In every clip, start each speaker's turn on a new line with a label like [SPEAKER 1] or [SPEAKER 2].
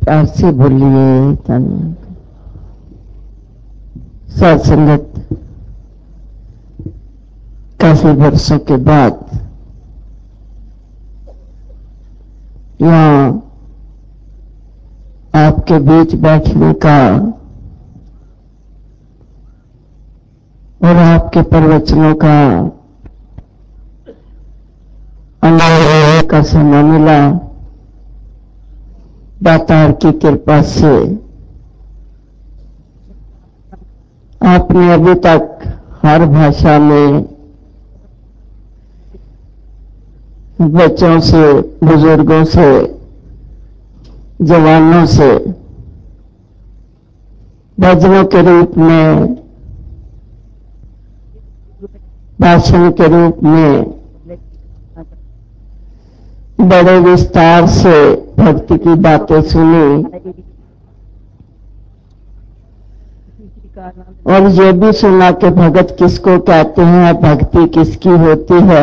[SPEAKER 1] प्यार से बोलिए। सत्संगत काफी वर्षों के बाद यहाँ आपके बीच बैठने का और आपके प्रवचनों का अनुभव का समय मिला। दातार की कृपा से आपने अभी तक हर भाषा में बच्चों से, बुजुर्गों से, जवानों से भजनों के रूप में, भाषण के रूप में बड़े विस्तार से भक्ति की बातें सुनी और ये भी सुना कि भगत किसको कहते हैं, भक्ति किसकी होती है।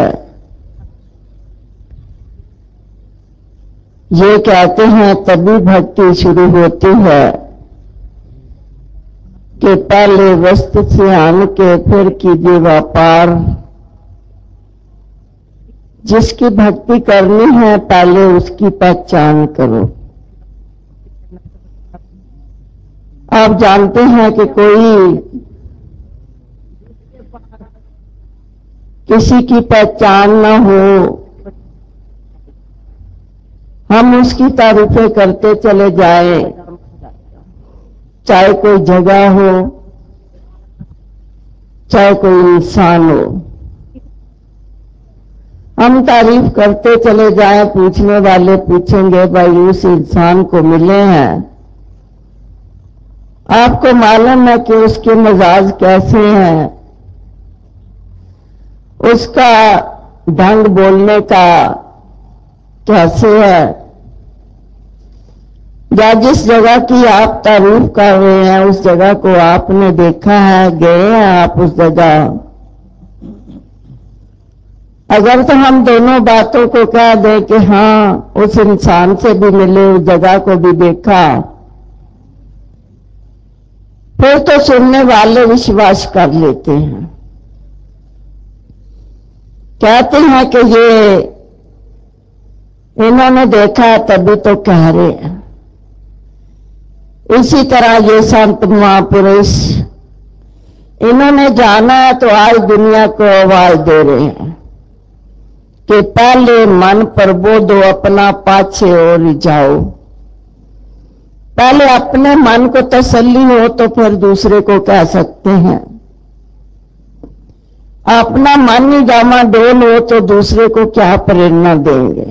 [SPEAKER 1] ये कहते हैं तभी भक्ति शुरू होती है कि पहले वस्तु से आन के फिर कीजिए व्यापार। जिसकी भक्ति करनी है पहले उसकी पहचान करो। आप जानते हैं कि कोई किसी की पहचान न हो, हम उसकी तारीफें करते चले जाएं, चाहे कोई जगह हो, चाहे कोई इंसान हो, हम तारीफ करते चले जाएं। पूछने वाले पूछेंगे भाई उस इंसान को मिले हैं, आपको मालूम है कि उसके मिजाज कैसे हैं, उसका ढंग बोलने का कैसे है, या जिस जगह की आप तारीफ कर रहे हैं उस जगह को आपने देखा है, गए हैं आप उस जगह। अगर तो हम दोनों बातों को कह दें कि हाँ उस इंसान से भी मिले, उस जगह को भी देखा, फिर तो सुनने वाले विश्वास कर लेते हैं, कहते हैं कि ये इन्होंने देखा है तभी तो कह रहे हैं। इसी तरह ये संत महापुरुष इन्होंने जाना है तो आज दुनिया को आवाज दे रहे हैं कि पहले मन प्रबोधो अपना पाछे और जाओ। पहले अपने मन को तसल्ली हो तो फिर दूसरे को कह सकते हैं। अपना मन ही डामाडोल हो तो दूसरे को क्या प्रेरणा देंगे।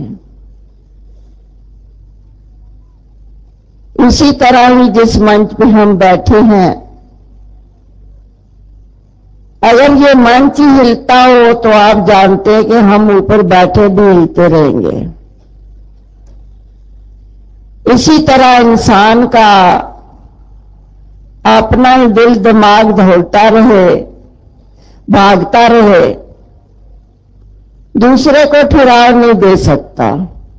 [SPEAKER 1] इसी तरह ही जिस मंच पे हम बैठे हैं, अगर ये मंच ही हिलता हो तो आप जानते हैं कि हम ऊपर बैठे भी हिलते रहेंगे। इसी तरह इंसान का अपना ही दिल दिमाग दौड़ता रहे, भागता रहे, दूसरे को ठुराव नहीं दे सकता।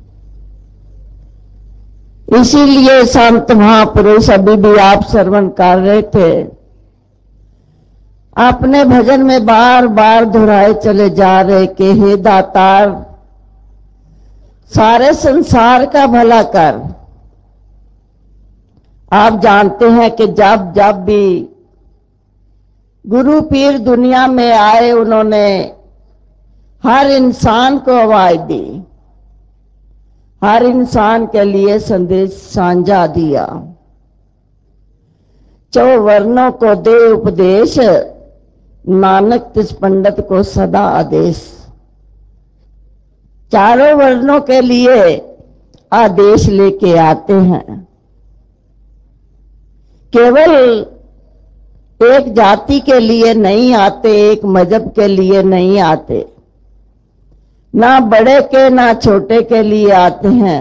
[SPEAKER 1] इसीलिए संत महापुरुष अभी भी आप श्रवण कर रहे थे, अपने भजन में बार बार दोहराए चले जा रहे कि हे दातार सारे संसार का भला कर। आप जानते हैं कि जब जब भी गुरु पीर दुनिया में आए उन्होंने हर इंसान को आवाज दी, हर इंसान के लिए संदेश साझा दिया। चौ वर्णों को दे उपदेश, नानक तिस पंडित को सदा आदेश। चारों वर्णों के लिए आदेश लेके आते हैं। केवल एक जाति के लिए नहीं आते, एक मजहब के लिए नहीं आते, ना बड़े के ना छोटे के लिए आते हैं,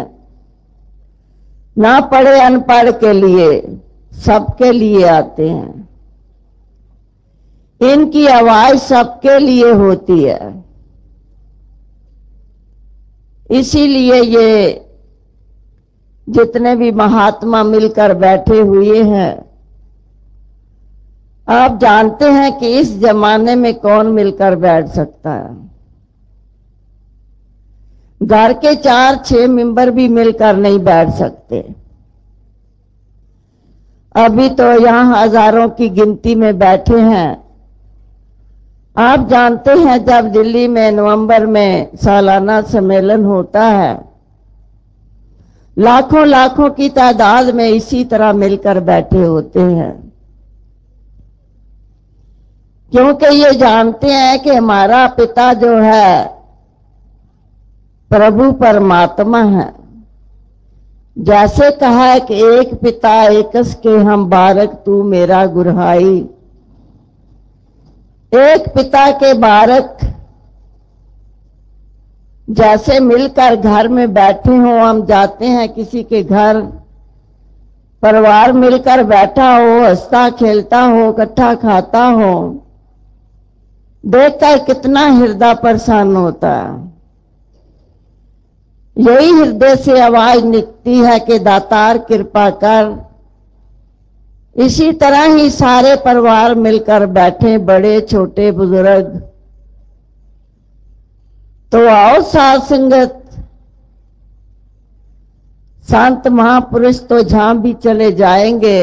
[SPEAKER 1] ना पढ़े अनपढ़ के लिए, सबके लिए आते हैं। इनकी आवाज सबके लिए होती है। इसीलिए ये जितने भी महात्मा मिलकर बैठे हुए हैं, आप जानते हैं कि इस जमाने में कौन मिलकर बैठ सकता है? घर के 4-6 मेंबर भी मिलकर नहीं बैठ सकते। अभी तो यहां हजारों की गिनती में बैठे हैं। आप जानते हैं जब दिल्ली में नवंबर में सालाना सम्मेलन होता है, लाखों लाखों की तादाद में इसी तरह मिलकर बैठे होते हैं, क्योंकि ये जानते हैं कि हमारा पिता जो है प्रभु परमात्मा है। जैसे कहा है कि एक पिता एकस के हम बारक तू मेरा गुरहाई। एक पिता के बारक जैसे मिलकर घर में बैठे हो, हम जाते हैं किसी के घर, परिवार मिलकर बैठा हो, हंसता खेलता हो, इकट्ठा खाता हो, देखकर कितना हृदय प्रसन्न होता है। यही हृदय से आवाज निकलती है कि दातार कृपा कर। इसी तरह ही सारे परिवार मिलकर बैठे, बड़े छोटे बुजुर्ग। तो आओ साध संगत, संत महापुरुष तो जहां भी चले जाएंगे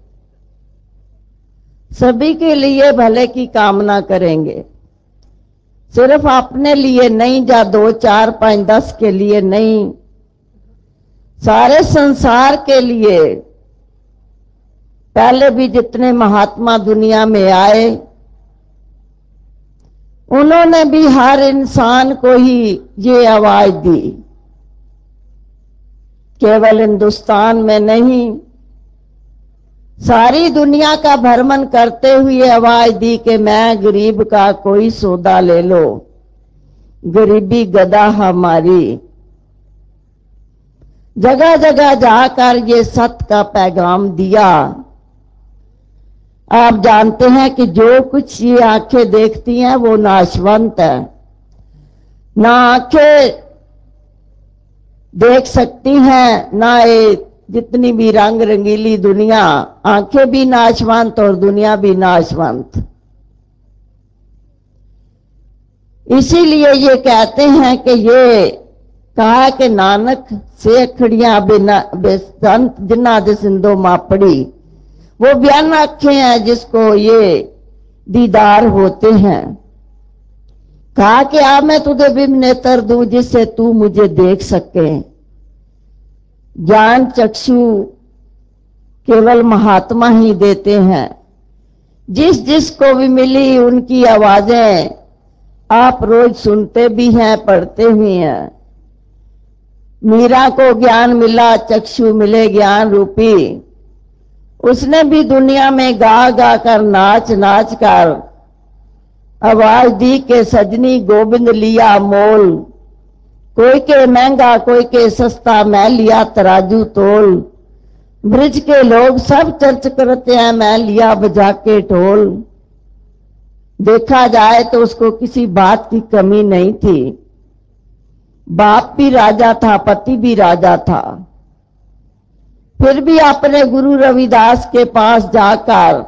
[SPEAKER 1] सभी के लिए भले की कामना करेंगे, सिर्फ अपने लिए नहीं, या 2, 4, 5, 10 के लिए नहीं, सारे संसार के लिए। पहले भी जितने महात्मा दुनिया में आए, उन्होंने भी हर इंसान को ही ये आवाज दी, केवल हिंदुस्तान में नहीं, सारी दुनिया का भ्रमण करते हुए आवाज दी कि मैं गरीब का कोई सौदा ले लो, गरीबी गदा हमारी। जगह जगह जाकर ये सत्य का पैगाम दिया। आप जानते हैं कि जो कुछ ये आंखें देखती हैं वो नाशवंत है। ना आंखें देख सकती हैं, ना ये जितनी भी रंग रंगीली दुनिया, आंखें भी नाशवंत और दुनिया भी नाशवंत। इसीलिए ये कहते हैं कि ये कहा कि नानक से अखड़ियां बिना संत जिन्ना दे सिंधो मापड़ी। वो बयान आंखें हैं जिसको ये दीदार होते हैं। कहा कि अब मैं तुझे बिम नेत्र दूं जिससे तू मुझे देख सके। ज्ञान चक्षु केवल महात्मा ही देते हैं। जिस जिसको भी मिली उनकी आवाजें आप रोज सुनते भी हैं, पढ़ते भी हैं। मीरा को ज्ञान मिला, चक्षु मिले ज्ञान रूपी। उसने भी दुनिया में गा गा कर, नाच नाच कर आवाज दी के सजनी गोविंद लिया मोल। कोई के महंगा कोई के सस्ता, मैं लिया तराजू तोल। ब्रिज के लोग सब चर्च करते हैं, मैं लिया बजा के ढोल। देखा जाए तो उसको किसी बात की कमी नहीं थी। बाप भी राजा था, पति भी राजा था, फिर भी अपने गुरु रविदास के पास जाकर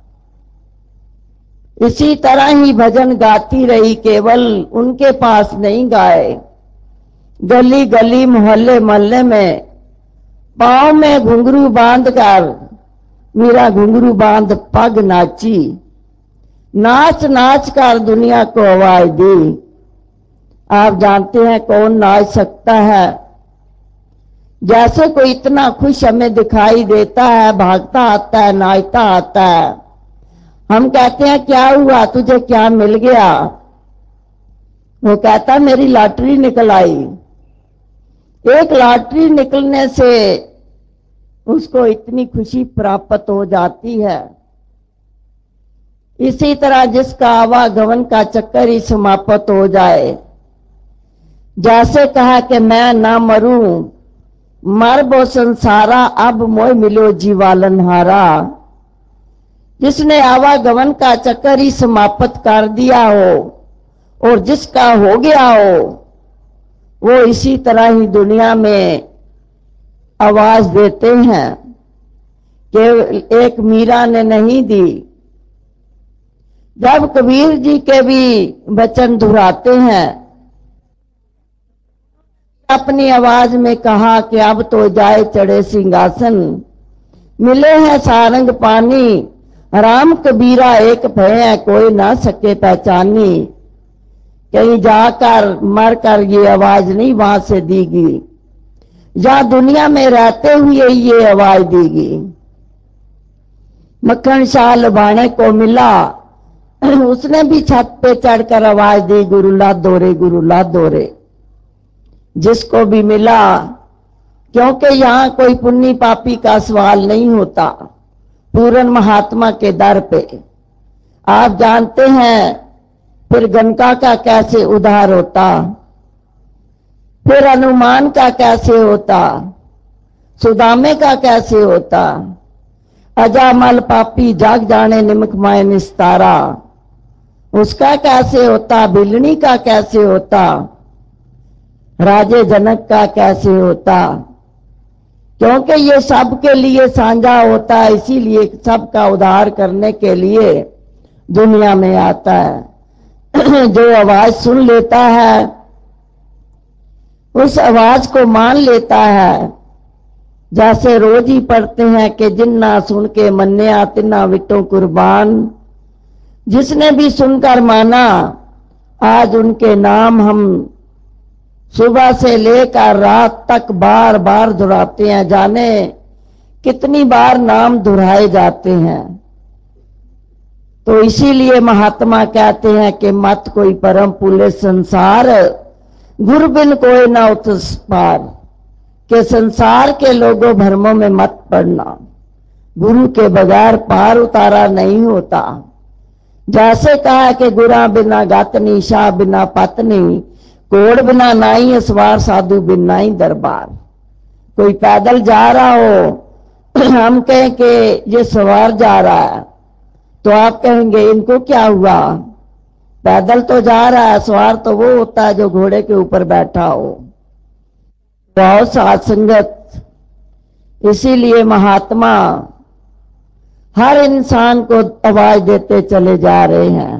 [SPEAKER 1] इसी तरह ही भजन गाती रही। केवल उनके पास नहीं गाए, गली गली मोहल्ले मोहल्ले में पांव में घुंघरू बांध कर मीरा घुंघरू बांध पग नाची। नाच नाच कर दुनिया को आवाज दी। आप जानते हैं कौन नाच सकता है? जैसे कोई इतना खुश हमें दिखाई देता है, भागता आता है, नाचता आता है, हम कहते हैं क्या हुआ, तुझे क्या मिल गया? वो कहता मेरी लॉटरी निकल आई। एक लॉटरी निकलने से उसको इतनी खुशी प्राप्त हो जाती है। इसी तरह जिसका आवागमन का चक्कर ही समाप्त हो जाए, जैसे कहा कि मैं ना मरूं, मर वो संसारा, अब मोह मिलो जीवालन हारा। जिसने आवागमन का चक्कर ही समाप्त कर दिया हो और जिसका हो गया हो, वो इसी तरह ही दुनिया में आवाज देते हैं, केवल एक मीरा ने नहीं दी। जब कबीर जी के भी वचन दोहराते हैं, अपनी आवाज में कहा कि अब तो जाए चढ़े सिंहासन, मिले हैं सारंग पानी, राम कबीरा एक भय है कोई ना सके पहचानी। कहीं जाकर मरकर ये आवाज नहीं वहां से दी गई, या दुनिया में रहते हुए ये आवाज दी गई। मक्खन शाह लुभाने को मिला, उसने भी छत पे चढ़कर आवाज दी, गुरु ला दोरे, गुरु ला दोरे। जिसको भी मिला, क्योंकि यहां कोई पुण्य पापी का सवाल नहीं होता, पूर्ण महात्मा के दर पे। आप जानते हैं फिर गणका का कैसे उद्धार होता, फिर हनुमान का कैसे होता, सुदामे का कैसे होता, अजामल पापी जाग जाने निमक माय निस्तारा, उसका कैसे होता, बिलनी का कैसे होता, राजे जनक का कैसे होता। क्योंकि ये सबके लिए साझा होता है, इसीलिए सबका उद्धार करने के लिए दुनिया में आता है। जो आवाज सुन लेता है, उस आवाज को मान लेता है। जैसे रोज ही पढ़ते हैं कि जिन्ना सुन के मन्या तिन्ना विटो कुर्बान। जिसने भी सुनकर माना, आज उनके नाम हम सुबह से लेकर रात तक बार बार दोहराते हैं, जाने कितनी बार नाम दोहराए जाते हैं। तो इसीलिए महात्मा कहते हैं कि मत कोई परम पुले संसार, गुरु बिन कोई ना उतस पार। के संसार के लोगों भरमों में मत पड़ना, गुरु के बगैर पार उतारा नहीं होता। जैसे कहा कि गुरा बिना गातनी, शाह बिना पत्नी, कोड़ बिना नाई, असवार साधु बिन नाई दरबार। कोई पैदल जा रहा हो, हम कहें कि ये सवार जा रहा है, तो आप कहेंगे इनको क्या हुआ, पैदल तो जा रहा है, सवार तो वो होता है जो घोड़े के ऊपर बैठा हो। बहुत साथ संगत, इसीलिए महात्मा हर इंसान को आवाज देते चले जा रहे हैं।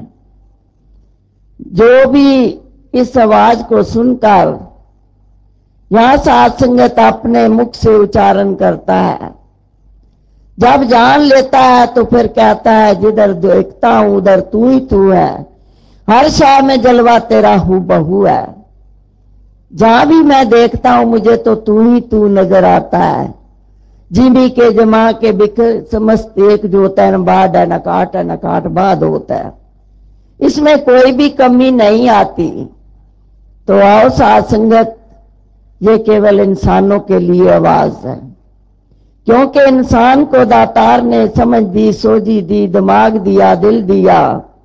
[SPEAKER 1] जो भी इस आवाज को सुनकर यहां साथ संगत अपने मुख से उच्चारण करता है, जब जान लेता है तो फिर कहता है जिधर देखता हूं उधर तू ही तू है, हर शाह में जलवा तेरा हूं बहू है। जहां भी मैं देखता हूं मुझे तो तू ही तू नजर आता है। जिमी के जमा के बिक समस्त एक जो होता है, न बाद है न काट है न काट बाद होता है, इसमें कोई भी कमी नहीं आती। तो आओ साथ संगत, ये केवल इंसानों के लिए आवाज है, क्योंकि इंसान को दातार ने समझ दी, सोझी दी, दिमाग दिया, दिल दिया।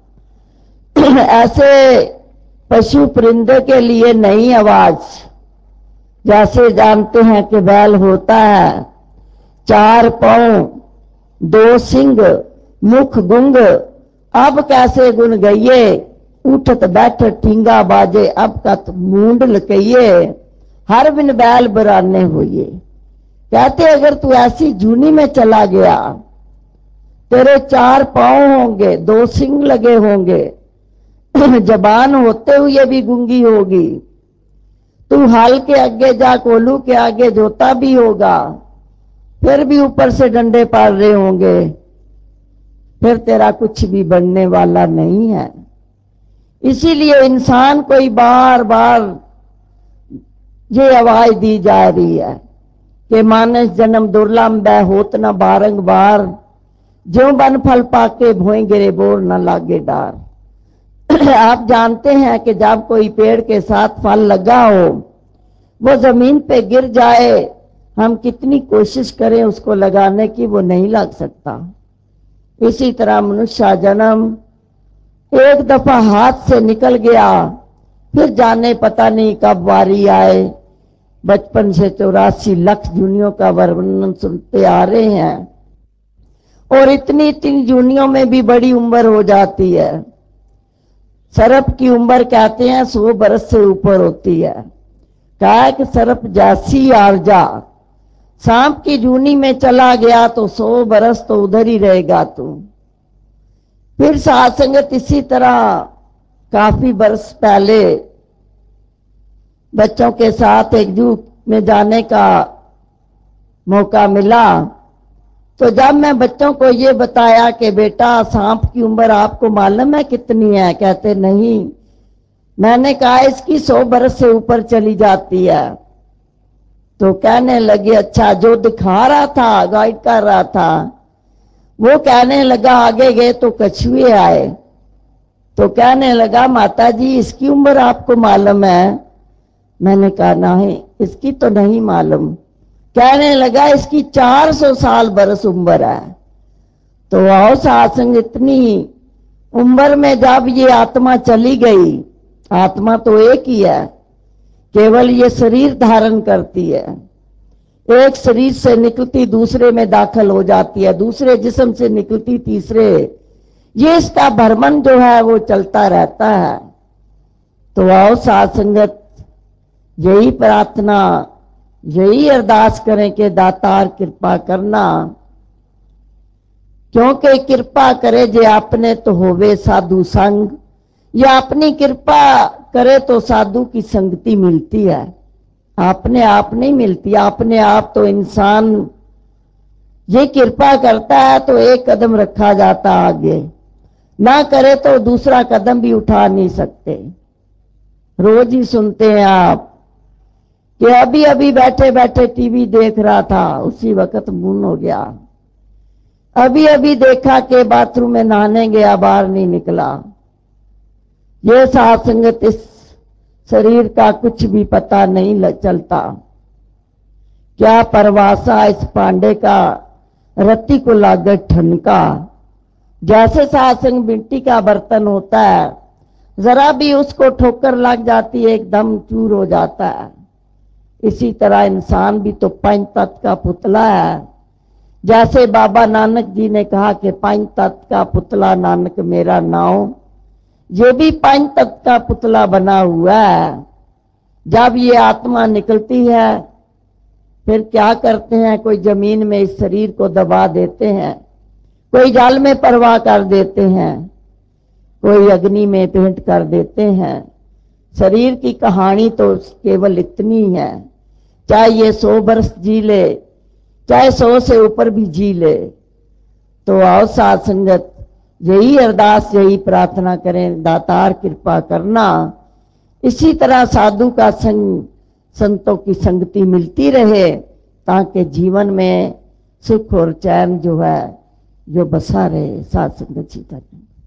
[SPEAKER 1] ऐसे पशु परिंदे के लिए नहीं आवाज। जैसे जानते हैं कि बैल होता है, 4 पांव, 2 सिंग, मुख गुंग, अब कैसे गुन गइये, उठत बैठत ठींगा बाजे, अब कत मूंड लकइये, हर बिन बैल बराने होइए। कहते अगर तू ऐसी जूनी में चला गया, तेरे 4 पांव होंगे, 2 सिंग लगे होंगे, जबान होते हुए भी गूंगी होगी, तू हल के आगे जा, कोलू के आगे जोता भी होगा, फिर भी ऊपर से डंडे पाड़ रहे होंगे, फिर तेरा कुछ भी बनने वाला नहीं है। इसीलिए इंसान को बार बार ये आवाज दी जा रही है कि मानस जन्म दुर्लभ है, होत न बारंबार, ज्यों बन फल पाके भोए गिरे बोर न लागे डार। आप जानते हैं कि जब कोई पेड़ के साथ फल लगा हो, वो जमीन पे गिर जाए, हम कितनी कोशिश करें उसको लगाने की, वो नहीं लग सकता। इसी तरह मनुष्य जन्म एक दफा हाथ से निकल गया, फिर जाने पता नहीं कब वारी आए। बचपन से 84 लाख जूनियों का वर्णन सुनते आ रहे हैं, और इतनी इतनी जूनियों में भी बड़ी उम्र हो जाती है। सर्प की उम्र कहते हैं 100 बरस से ऊपर होती है। कहा कि सर्प जैसी आर्जा, सांप की जूनी में चला गया तो 100 बरस तो उधर ही रहेगा तू। फिर साथ संगत इसी तरह काफी बरस पहले बच्चों के साथ एक जू में जाने का मौका मिला। तो जब मैं बच्चों को ये बताया कि बेटा सांप की उम्र आपको मालूम है कितनी है, कहते नहीं। मैंने कहा इसकी 100 बरस से ऊपर चली जाती है। तो कहने लगे अच्छा, जो दिखा रहा था, गाइड कर रहा था, वो कहने लगा आगे गए तो कछुए आए। तो कहने लगा माता जी इसकी उम्र आपको मालूम है? मैंने कहा नहीं, इसकी तो नहीं मालूम। कहने लगा इसकी 400 साल बरस उम्र है। तो आओ सासंग, इतनी उम्र में जब ये आत्मा चली गई, आत्मा तो एक ही है, केवल ये शरीर धारण करती है। एक शरीर से निकलती दूसरे में दाखिल हो जाती है, दूसरे जिस्म से निकलती तीसरे। ये इसका भ्रमण जो है वो चलता रहता है। तो आओ साथ संगत, यही प्रार्थना, यही अरदास करें कि दातार कृपा करना, क्योंकि कृपा करे जे आपने तो होवे साधु संग, या अपनी कृपा करे तो साधु की संगति मिलती है। अपने आप नहीं मिलती। अपने आप तो इंसान ये कृपा करता है तो एक कदम रखा जाता आगे, ना करे तो दूसरा कदम भी उठा नहीं सकते। रोज ही सुनते हैं आप कि अभी अभी बैठे बैठे टीवी देख रहा था, उसी वक्त मून हो गया। अभी अभी देखा कि बाथरूम में नहाने गया, बाहर नहीं निकला। ये साथ संगत, इस शरीर का कुछ भी पता नहीं चलता। क्या परवासा इस पांडे का, रत्ती को लागत ठनका। जैसे सासंग मिट्टी का बर्तन होता है, जरा भी उसको ठोकर लग जाती है एकदम चूर हो जाता है। इसी तरह इंसान भी तो पंच तत्व का पुतला है। जैसे बाबा नानक जी ने कहा कि पंच तत्व का पुतला नानक मेरा नाम, ये भी पंच तत्व का पुतला बना हुआ है। जब ये आत्मा निकलती है फिर क्या करते हैं, कोई जमीन में इस शरीर को दबा देते हैं, कोई जल में परवाह कर देते हैं, कोई अग्नि में भेंट कर देते हैं। शरीर की कहानी तो केवल इतनी है, चाहे ये 100 बरस जी ले, चाहे 100 से ऊपर भी जी ले। तो आओ साथ संगत, यही अरदास, यही प्रार्थना करें, दातार कृपा करना। इसी तरह साधु का संग, संतों की संगति मिलती रहे, ताकि जीवन में सुख और चैन जो है जो बसा रहे। साथ संगत जी।